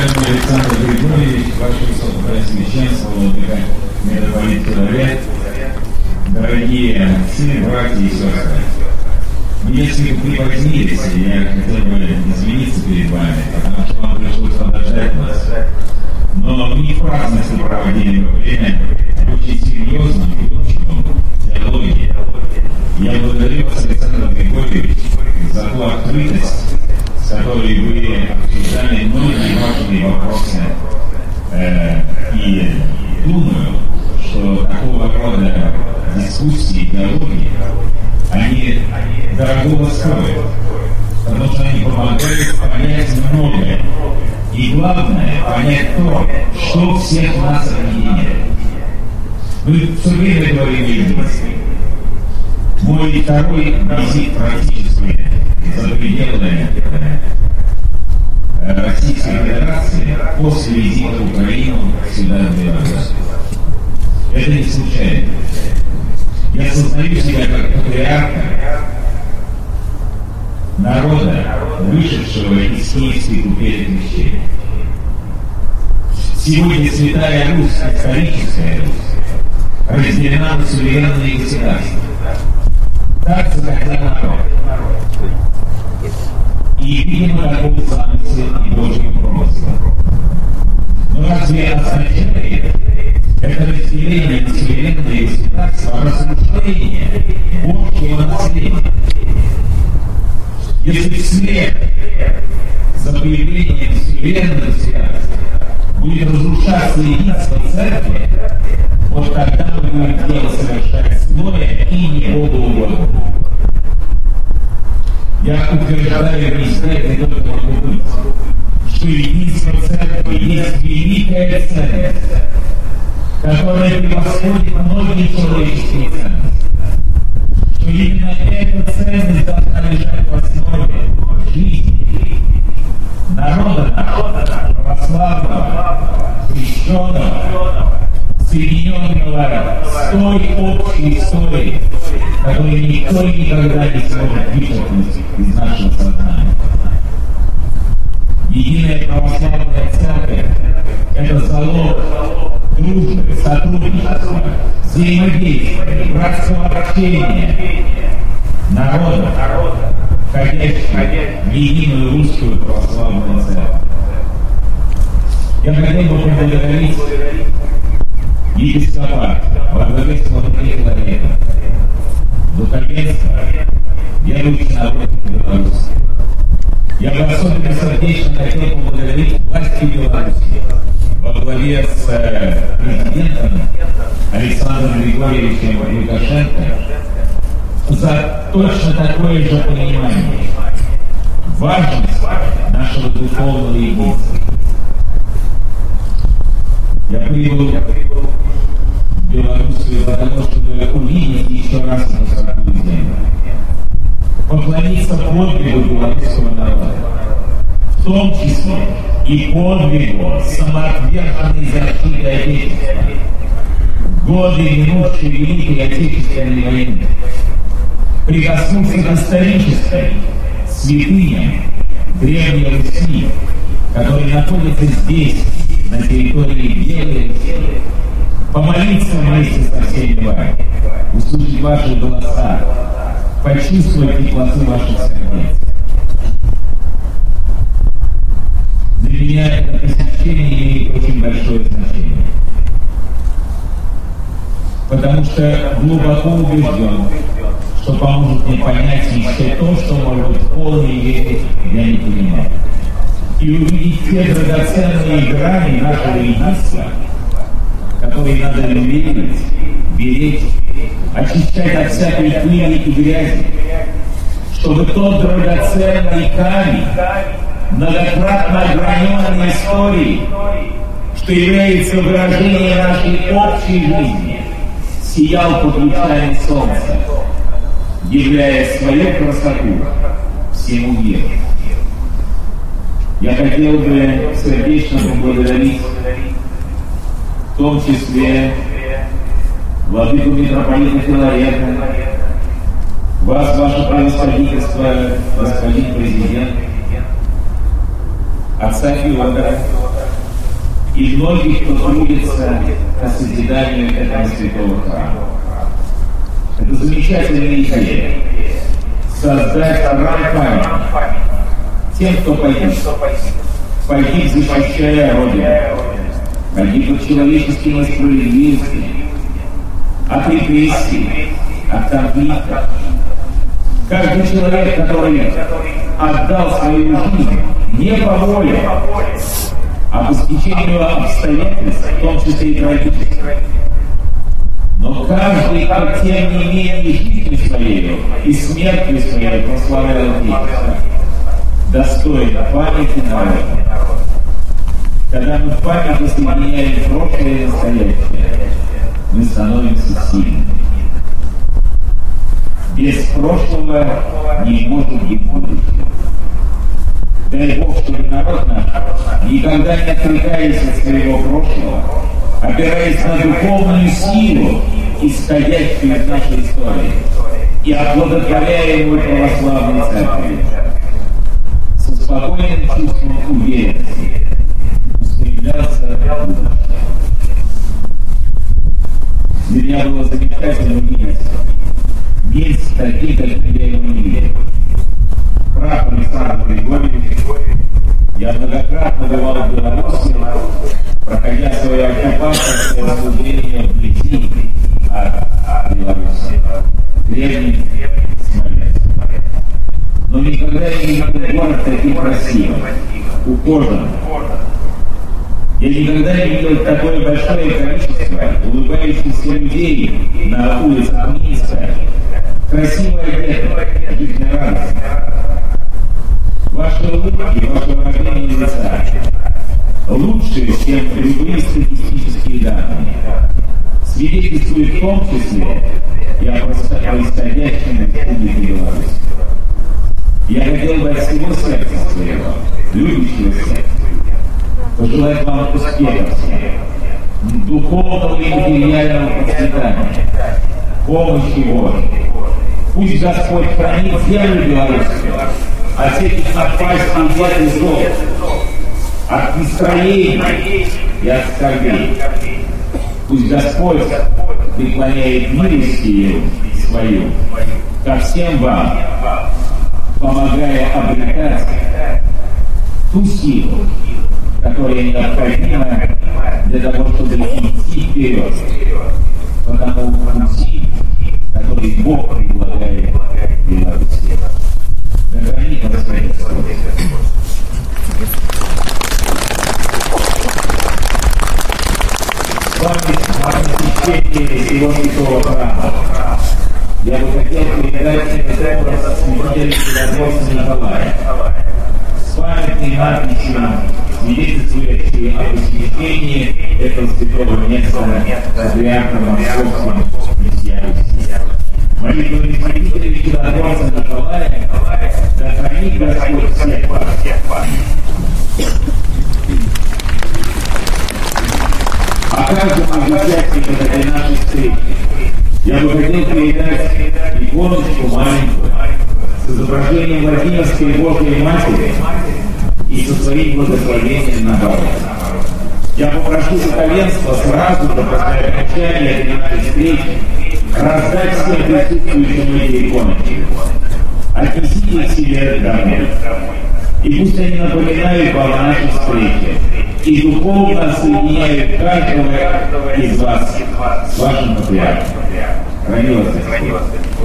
Уважаемый Александр Григорьевич, Ваше Высокопреосвященство, Владыка митрополит Филарет, дорогие отцы, братья и сестры, мы несколько припозднились, и я хотел бы извиниться перед вами, потому что вам пришлось подождать нас. Но мы не в праздности проводили время, а очень серьезном и общем диалоге. Я благодарю вас, Александр Григорьевич, за ту открытость, с которой вы обсуждали многие важные вопросы. И думаю, что такого рода дискуссии, диалоги, они дорого стоят, потому что они помогают понять многое. И главное, понять то, что всех нас объединяет. Мы все время говорим о единстве. Мой второй визит практически за пределами Российской Федерации после визита в Украину сюда, в Беларусь. Это не случайно. Я сознаю себя как патриарха народа, вышедшего из киевской купели крещения. Сегодня Святая Русь, историческая Русь, разделена на суверенные государства. Так захотел народ. И, видимо, такой замысел и Божий промысел. Но разве означает это разделение на суверенные государства разрушение общего наследия? Если вслед за появлением суверенных государств будет разрушаться единство церкви, вот тогда мы будем дело совершать злое и не Богу угодно. Я утверждаю везде, где только могу быть, что единство церкви есть великая ценность, которая превосходит многие человеческие ценности. Что именно эта ценность должна лежать в основе жизни народа православного, крещенного, соединенного с той общей историей, которую никто никогда не сможет вычеркнуть из нашего сознания. Единая православная церковь – это залог дружбы, сотрудничества, взаимодействия, братского общения народа, входящего в единую русскую православную церковь. Я хотел бы поблагодарить епископат во главе с Владыкой Филаретом, духовенство, верующий народ Беларуси. Я бы особенно сердечно хотел поблагодарить власти Беларуси во главе с президентом Александром Григорьевичем Лукашенко за точно такое же понимание важности нашего духовного единства. Я прибыл в Белоруссию для того, чтобы увидеть еще раз эту святую землю, поклониться подвигу белорусского народа, в том числе и подвигу самоотверженной защиты Отечества, годы минувшей Великой Отечественной войны, прикоснуться к исторической святыням Древней Руси, которые находятся здесь, на территории Белой Руси, помолиться вместе со всеми вами, услышать ваши голоса, почувствовать теплоту ваших сердец. Для меня это посещение имеет очень большое значение, потому что глубоко убежден, что поможет мне понять еще то, что, может быть, в полной мере я не понимаю. И увидеть те драгоценные грани нашего единства, которые надо любить, беречь, очищать от всякой пыли и грязи, чтобы тот драгоценный камень, многократно ограненной историей, что является выражением нашей общей жизни, сиял под лучами солнца, являя свою красоту всему миру. Я хотел бы сердечно поблагодарить в том числе владыку митрополита Филарета, вас, ваше превосходительство, господин президент, отца Федора, и многих, кто трудится по созиданию этого святого храма. Это замечательная идея — создать храм памяти тем, кто погиб, защищая Родину, погиб от человеческой несправедливости, от репрессий, от конфликта. Каждый человек, который отдал свою жизнь не по воле, а по стечению обстоятельств, в том числе и трагических. Но каждый, кто тем не менее жизнью своей и смертью своей прославлял Отечество, достоин памяти народа. Когда мы в памяти соединяем прошлое и настоящее, мы становимся сильными. Без прошлого не может быть будущего. Дай Бог, чтобы народ наш, никогда не отрекаясь от своего прошлого, опираясь на духовную силу, исходящую из нашей истории, и оплодотворяемую православной церковью, со спокойным чувством уверенности устремлялся в будущее. Для меня было замечательно увидеть Минск такие, как я его не видел. Прав Александр Григорьевич, я многократно бывал в Беларуси, проходя свое оккупаторское освобождение вблизи от Беларуси, древний Смоленск. Но никогда не видел город таким красивым, ухоженным. Я никогда не видел такое большое количество улыбающихся людей на улицах Минска, красиво одетых, жизнерадостных. Ваши улыбки, ваше выражение лица лучше, чем любые статистические данные, свидетельствует в том числе и о происходящем в Республике Беларусь. Я хотел бы от всего сердца своего, любящего сердца, пожелать вам успехов, духовного и материального процветания, помощи Божьей. Пусть Господь хранит землю белорусскую от всяких напастей и зол, от настроений и от скорбей. Пусть Господь преклоняет милостью свою ко всем вам, помогая обретать ту силу, которая необходима для того, чтобы идти вперед, по тому пути, который Бог предлагает Беларуси. Да хранит Господь. С вами на посещении всего святого храма я бы хотел передать этот образ святителя Феодосия Николая с памятной надписью, свидетельствующей о посвящении этого святого места патриархом Московским христианством. Молитва святителя Феодосия Николая, да хранит Господь всех вас. А каждому участнику этой нашей встречи я бы хотел передать иконочку маленькую с изображением Владимирской Божией Матери и со своим благословением на Бога. Я попрошу духовенства сразу же после окончания этой нашей встречи раздать всем присутствующим эти иконочки. Отнесите их себе домой. И пусть они напоминают вам о нашей встрече и духовно соединяют каждого из вас с вашим патриархом. Храни вас Господь.